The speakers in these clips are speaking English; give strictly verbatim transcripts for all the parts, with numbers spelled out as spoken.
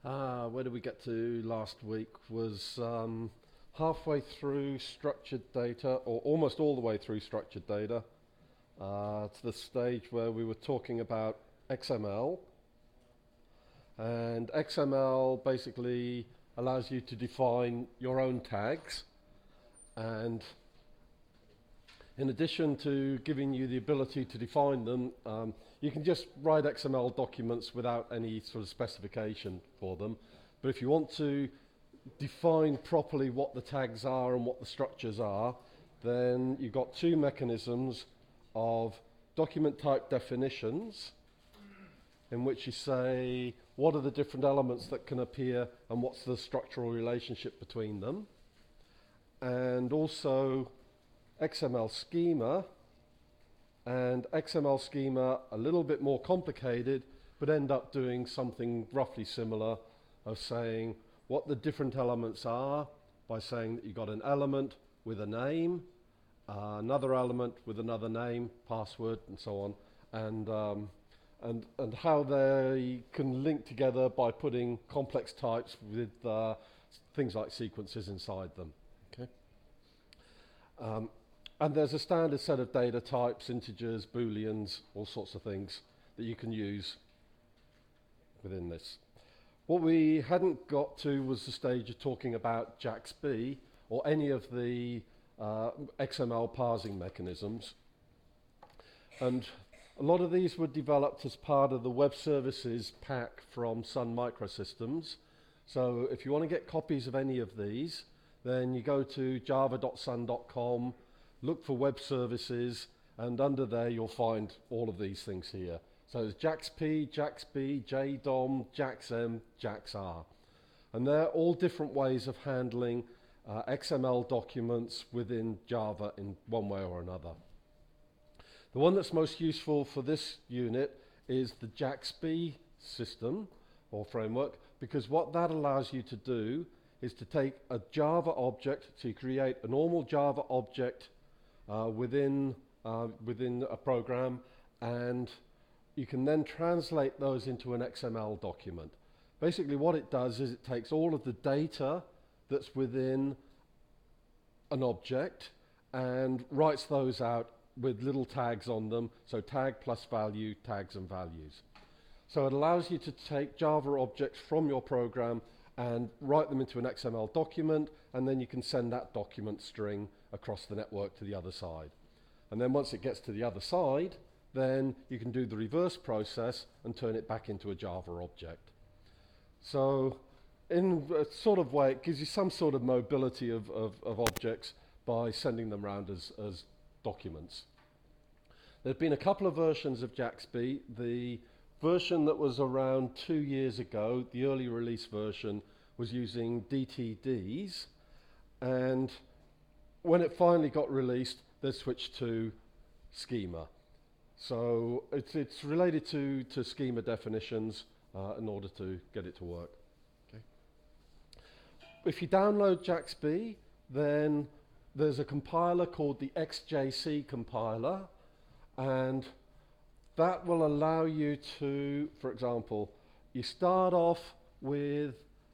Ah, where did we get to last week? Was um, halfway through structured data, or almost all the way through structured data, uh, to the stage where we were talking about X M L. And X M L basically allows you to define your own tags. And in addition to giving you the ability to define them, um, you can just write X M L documents without any sort of specification for them. But if you want to define properly what the tags are and what the structures are, then you've got two mechanisms of document type definitions, in which you say what are the different elements that can appear and what's the structural relationship between them. And also X M L schema, and X M L schema a little bit more complicated, but end up doing something roughly similar of saying what the different elements are by saying that you've got an element with a name, uh, another element with another name, password, and so on, and um, and and how they can link together by putting complex types with uh, things like sequences inside them. Okay. Um, And there's a standard set of data types, integers, booleans, all sorts of things that you can use within this. What we hadn't got to was the stage of talking about JAX-B or any of the uh, X M L parsing mechanisms. And a lot of these were developed as part of the web services pack from Sun Microsystems. So if you want to get copies of any of these, then you go to java dot sun dot com, look for web services, and under there you'll find all of these things here. So there's JAX-P, JAX-B, J DOM, JAX-M, JAX-R. And they're all different ways of handling uh, X M L documents within Java in one way or another. The one that's most useful for this unit is the JAX-B system or framework, because what that allows you to do is to take a Java object, to create a normal Java object Uh, within, uh, within a program, and you can then translate those into an X M L document. Basically what it does is it takes all of the data that's within an object and writes those out with little tags on them, so tag plus value, tags and values. So it allows you to take Java objects from your program and write them into an X M L document, and then you can send that document string across the network to the other side. And then once it gets to the other side, then you can do the reverse process and turn it back into a Java object. So in a sort of way, it gives you some sort of mobility of, of, of objects by sending them around as, as documents. There's been a couple of versions of JAX-B. The version that was around two years ago, the early release version, was using D T Ds, and when it finally got released, they switched to schema. So it's, it's related to, to schema definitions uh, in order to get it to work. Okay. If you download JAX-B, then there's a compiler called the X J C compiler, and that will allow you to, for example, you start off with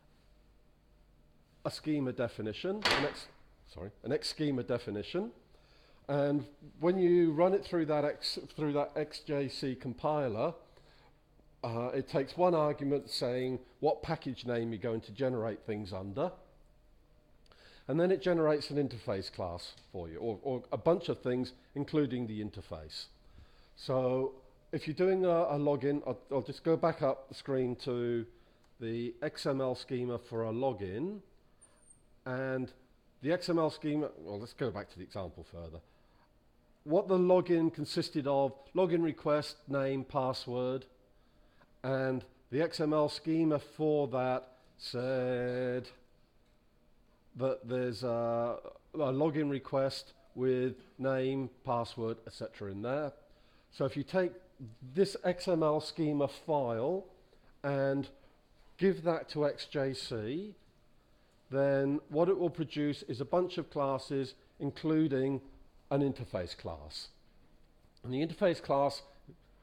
a schema definition, an X, sorry, an X schema definition, and when you run it through that X, through that X J C compiler, uh, it takes one argument saying what package name you're going to generate things under, and then it generates an interface class for you, or, or a bunch of things, including the interface. So if you're doing a, a login, I'll, I'll just go back up the screen to the X M L schema for a login, and the X M L schema, well, let's go back to the example further. What the login consisted of, login request, name, password, and the X M L schema for that said that there's a, a login request with name, password, et cetera in there. So if you take this X M L schema file and give that to X J C, then what it will produce is a bunch of classes, including an interface class. And the interface class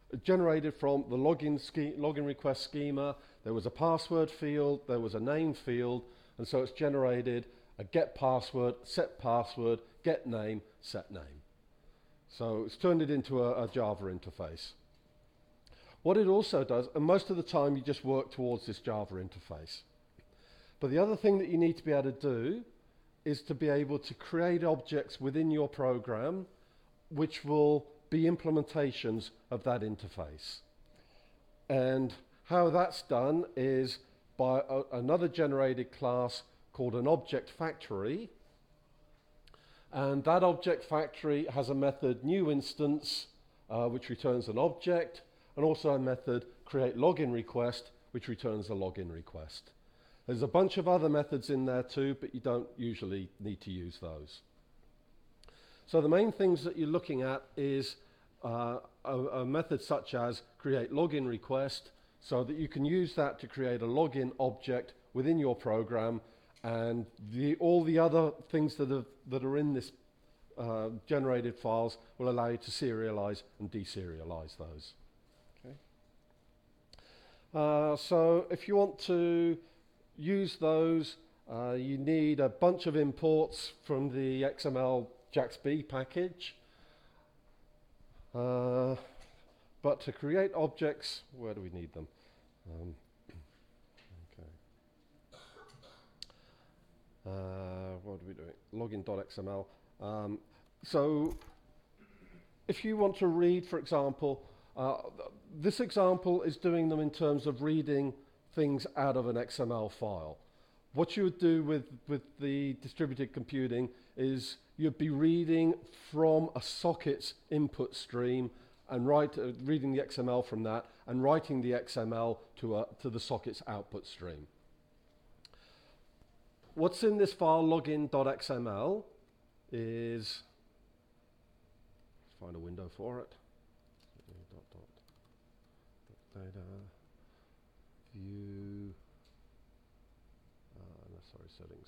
generated from the login, ske login request schema. There was a password field, there was a name field, and so it's generated a get password, set password, get name, set name. So it's turned it into a, a Java interface. What it also does, and most of the time you just work towards this Java interface. But the other thing that you need to be able to do is to be able to create objects within your program which will be implementations of that interface. And how that's done is by a, another generated class called an object factory. And that object factory has a method new instance, uh, which returns an object, and also a method create login request, which returns a login request. There's a bunch of other methods in there too, but you don't usually need to use those. So the main things that you're looking at is uh, a, a method such as create login request, so that you can use that to create a login object within your program, and the, all the other things that are, that are in this uh, generated files will allow you to serialize and deserialize those. Okay. Uh, so if you want to use those, uh, you need a bunch of imports from the X M L JAX-B package. Uh, but to create objects, where do we need them? Um, okay. Uh, what are we doing? Login.xml. Um, so if you want to read, for example, uh, this example is doing them in terms of reading things out of an X M L file. What you would do with, with the distributed computing is you'd be reading from a socket's input stream and write, uh, reading the X M L from that and writing the X M L to, a, to the socket's output stream. What's in this file, login.xml, is, let's find a window for it. Dot, dot, dot, data, view, uh, no, sorry, settings.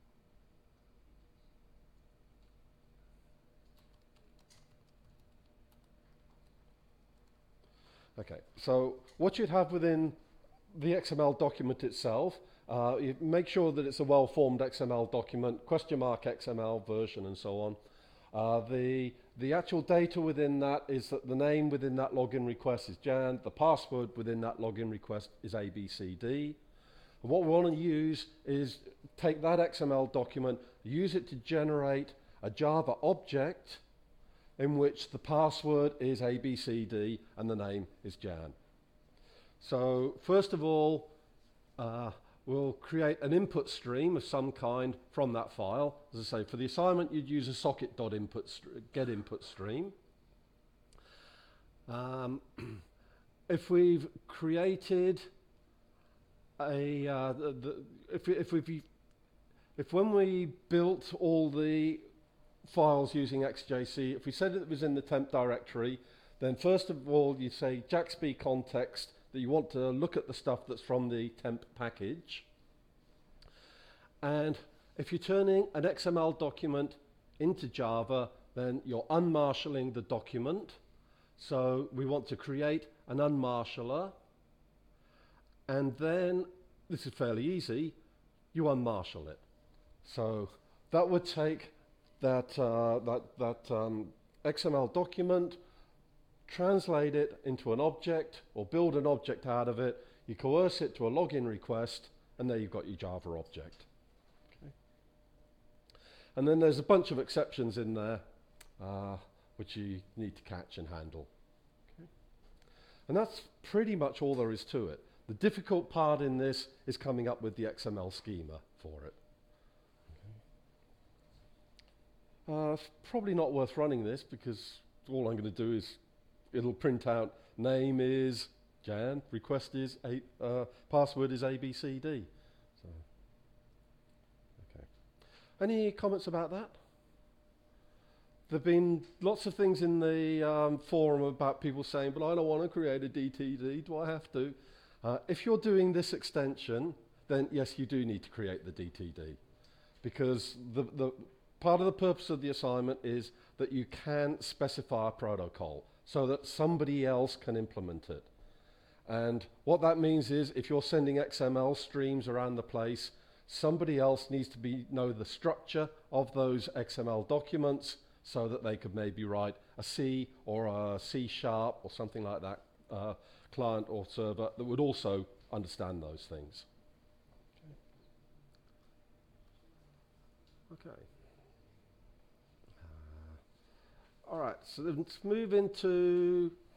Okay, so what you'd have within the X M L document itself, uh, you make sure that it's a well-formed X M L document, question mark X M L version and so on. Uh, the, the actual data within that is that the name within that login request is Jan, the password within that login request is A B C D. And what we want to use is take that X M L document, use it to generate a Java object in which the password is A B C D and the name is Jan. So first of all, uh, we'll create an input stream of some kind from that file. As I say, for the assignment, you'd use a socket.input get input stream. Um, if we've created a, uh, the, the, if, if we've, if when we built all the files using X J C, if we said it was in the temp directory, then first of all you say JAX-B context that you want to look at the stuff that's from the temp package. And if you're turning an X M L document into Java, then you're unmarshalling the document. So we want to create an unmarshaller, and then, this is fairly easy, you unmarshal it. So that would take that, uh, that, that um, X M L document, translate it into an object, or build an object out of it, you coerce it to a login request, and there you've got your Java object. Okay. And then there's a bunch of exceptions in there, uh, which you need to catch and handle. Okay. And that's pretty much all there is to it. The difficult part in this is coming up with the X M L schema for it. Uh, it's probably not worth running this, because all I'm going to do is it'll print out name is Jan, request is a, uh, password is A B C D. So, okay. Any comments about that? There've been lots of things in the um, forum about people saying, but I don't want to create a D T D, do I have to? Uh, if you're doing this extension, then yes, you do need to create the D T D, because the, the part of the purpose of the assignment is that you can specify a protocol. so that somebody else can implement it. And what that means is if you're sending X M L streams around the place, somebody else needs to be know the structure of those X M L documents so that they could maybe write a C or a C sharp or something like that, uh, client or server that would also understand those things. Okay. Okay. Uh, all right, so let's move into